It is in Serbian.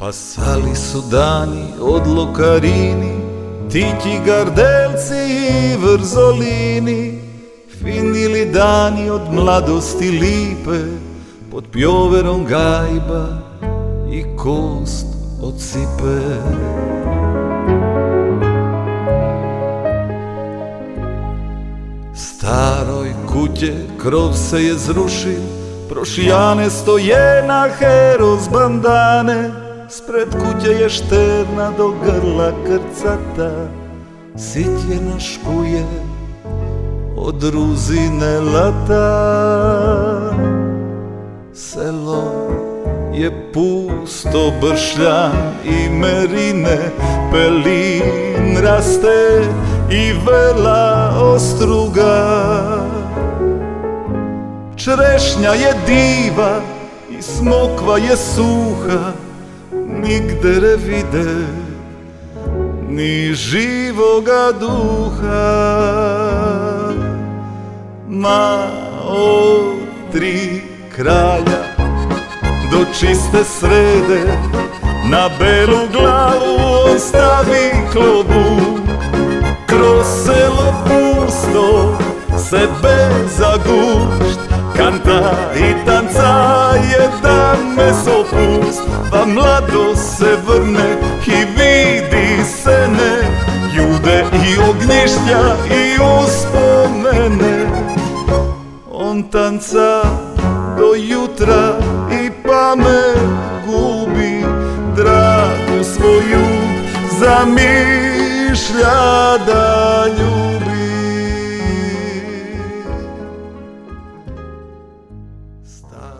Sali su dani od Lokarini, tići gardelci i vrzolini, finili dani od mladosti lipe, pod pjoverom gajba i kost od sipe. Staroj kuće krov se je zrušil, prošijane stoje na heroz bandane, spred kuće je šterna do grla krcata, sitjena škuje od ruzine lata. Selo je pusto, bršljan i merine, pelin raste i vela ostruga. Čerešnja je diva i smokva je suha, nigde ne vide ni živoga duha. Ma od 3 kralja do čiste srede, na belu glavu ostavi klobuk. Kroz selo pusto sebe zagušt, kanta i tanca jedan mesopust, pa mlado se vrne i vidi sene, jude i ognjišća i uspomene. On tanca do jutra i pamet gubi, dragu svoju zamišlja da ljubi.